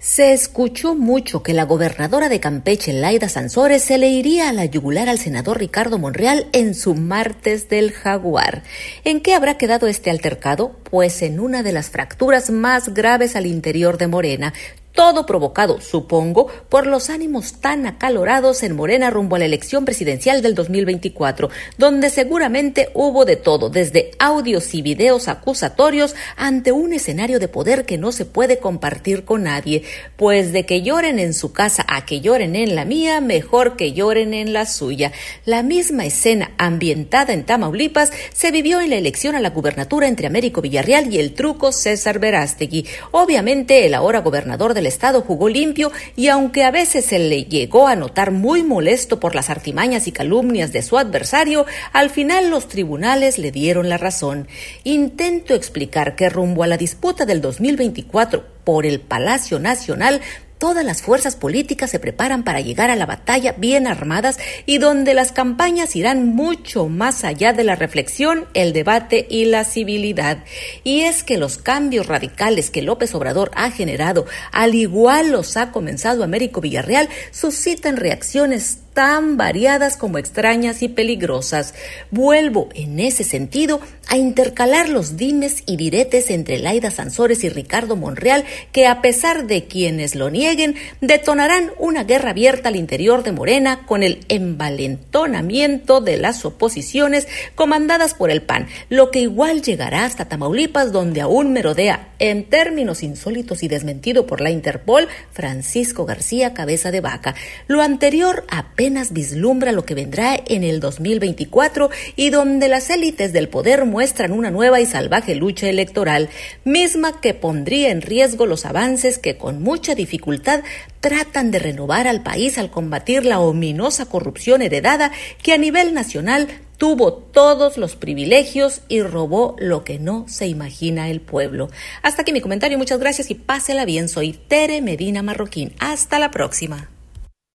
Se escuchó mucho que la gobernadora de Campeche, Laida Sansores, se le iría a la yugular al senador Ricardo Monreal en su martes del jaguar. ¿En qué habrá quedado este altercado? Pues en una de las fracturas más graves al interior de Morena. Todo provocado, supongo, por los ánimos tan acalorados en Morena rumbo a la elección presidencial del 2024, donde seguramente hubo de todo, desde audios y videos acusatorios ante un escenario de poder que no se puede compartir con nadie. Pues de que lloren en su casa a que lloren en la mía, mejor que lloren en la suya. La misma escena ambientada en Tamaulipas se vivió en la elección a la gubernatura entre Américo Villarreal y el truco César Verástegui. Obviamente el ahora gobernador del estado jugó limpio y aunque a veces se le llegó a notar muy molesto por las artimañas y calumnias de su adversario, al final los tribunales le dieron la razón. Intento explicar que rumbo a la disputa del 2024 por el Palacio Nacional, todas las fuerzas políticas se preparan para llegar a la batalla bien armadas y donde las campañas irán mucho más allá de la reflexión, el debate y la civilidad. Y es que los cambios radicales que López Obrador ha generado, al igual los ha comenzado Américo Villarreal, suscitan reacciones tan variadas como extrañas y peligrosas. Vuelvo, en ese sentido, a intercalar los dimes y diretes entre Laida Sansores y Ricardo Monreal, que a pesar de quienes lo nieguen, detonarán una guerra abierta al interior de Morena con el envalentonamiento de las oposiciones comandadas por el PAN, lo que igual llegará hasta Tamaulipas, donde aún merodea, en términos insólitos y desmentido por la Interpol, Francisco García Cabeza de Vaca. Lo anterior apenas vislumbra lo que vendrá en el 2024 y donde las élites del poder muestran una nueva y salvaje lucha electoral, misma que pondría en riesgo los avances que con mucha dificultad tratan de renovar al país al combatir la ominosa corrupción heredada que a nivel nacional tuvo todos los privilegios y robó lo que no se imagina el pueblo. Hasta aquí mi comentario, muchas gracias y pásela bien. Soy Tere Medina Marroquín. Hasta la próxima.